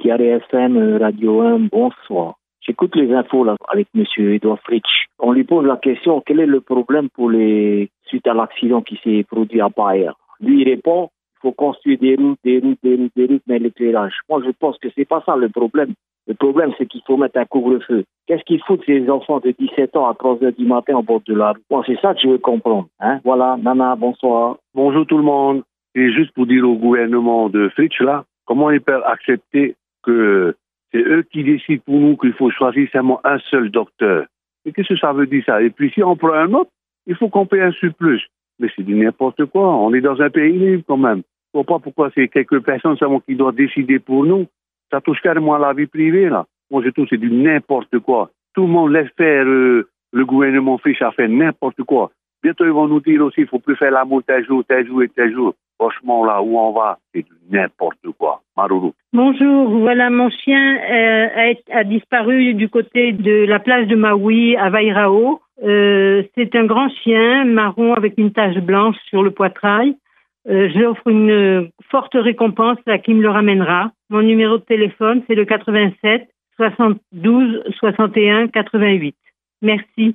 FM Radio 1, bonsoir. J'écoute les infos là avec monsieur Edouard Fritsch. On lui pose la question, quel est le problème suite à l'accident qui s'est produit à Bayer? Lui, il répond, il faut construire des routes, mais l'éclairage. Moi, je pense que c'est pas ça le problème. Le problème, c'est qu'il faut mettre un couvre-feu. Qu'est-ce qu'il faut de ces enfants de 17 ans à 3 heures du matin au bord de la rue? Moi, c'est ça que je veux comprendre. Voilà, Nana, bonsoir. Bonjour tout le monde. Et juste pour dire au gouvernement de Fritsch, là, comment ils peuvent accepter que c'est eux qui décident pour nous qu'il faut choisir seulement un seul docteur? Et qu'est-ce que ça veut dire ça? Et puis si on prend un autre, il faut qu'on paye un surplus. Mais c'est du n'importe quoi. On est dans un pays libre quand même. Je ne vois pas pourquoi c'est quelques personnes seulement qui doivent décider pour nous. Ça touche carrément à la vie privée, là. Moi, je trouve que c'est du n'importe quoi. Tout le monde laisse faire le gouvernement Fritsch à faire n'importe quoi. Bientôt, ils vont nous dire aussi qu'il ne faut plus faire l'amour tel jour et tel jour. Franchement, là où on va, c'est du n'importe quoi. Maroulou. Bonjour, voilà, mon chien a disparu du côté de la plage de Maui à Vairao. C'est un grand chien marron avec une tache blanche sur le poitrail. J'offre une forte récompense à qui me le ramènera. Mon numéro de téléphone, c'est le 87 72 61 88. Merci.